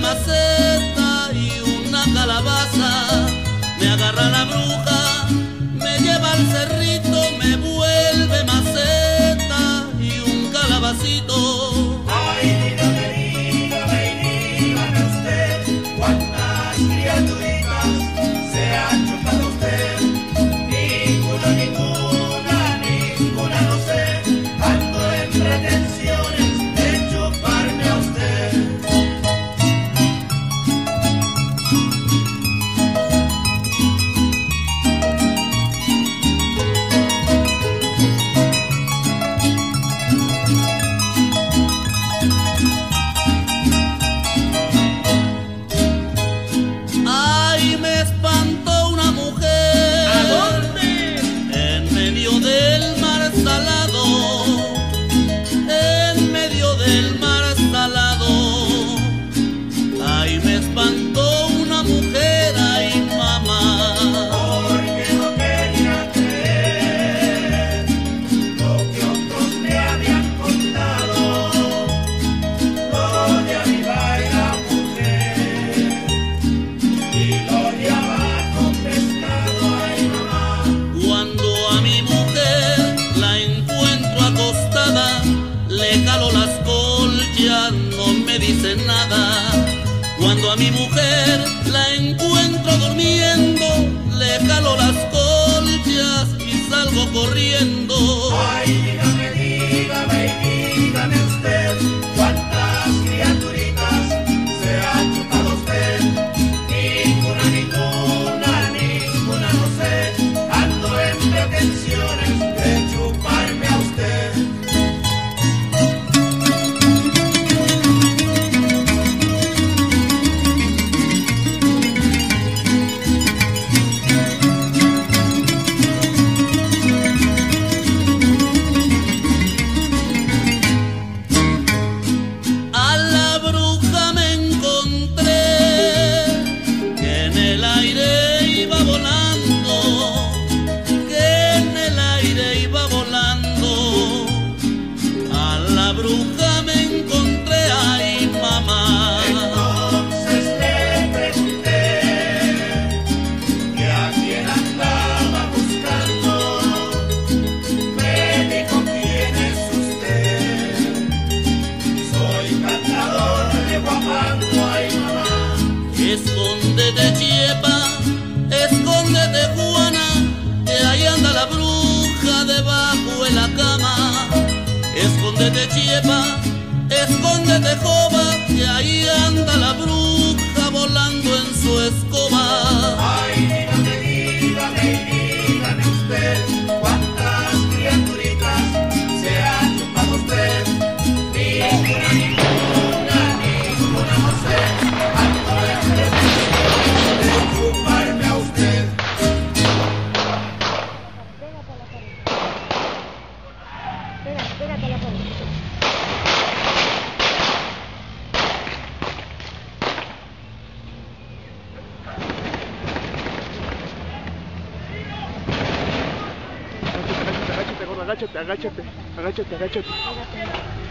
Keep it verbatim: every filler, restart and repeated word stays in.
maceta y una calabaza. Me agarra la bruja, me lleva al cerrito, me vuelve maceta y un calabacito. Ay, dígame, dígame, dígame usted, ¿cuántas criaturitas se ha chupado usted? Ninguna, ninguna, ninguna, no sé, ando en pretensiones de chuparme a usted. Ay, me espantó una mujer. ¿A dónde? En medio del mar salado, en medio del mar salado. Ay, me espantó una mujer, ay mamá. Porque no quería creer lo que otros me habían contado. Lo de arriba era mujer y lo de abajo pescado, ay mamá. Cuando a mi mujer la encuentro acostada, le jalo las colchas, no me dice nada. Cuando a mi mujer la encuentro durmiendo, le jalo las colchas y salgo corriendo. Ay, dígame, dígame, dígame usted, ¿cuántas criaturitas se ha chupado usted? Ninguna, ninguna, ninguna, no sé, ando en pretensiones de chuparme a usted. A la bruja me encontré, que en el aire iba volando, que en el aire iba volando. A la bruja me encontré, ay mamá. Entonces le pregunté que a quién andaba buscando. Me dijo, ¿quién es usted? Soy cantador de guapango, ay mamá. Escóndete, Chiepa, escóndete, Juana, que ahí anda la bruja debajo de la cama. Escóndete, Chiepa, escóndete, Jova, que ahí anda la bruja volando en su escoba. Ay, dígame, dígame, dígame usted, ¿cuántas criaturitas se ha chupado usted? Ninguna, ninguna, ninguna, no sé, ando en pretensiones de chuparme a usted. Pégate, pégate a la pared. Agáchate, agáchate, gordo, agáchate, agáchate, agáchate, agáchate. Pégate.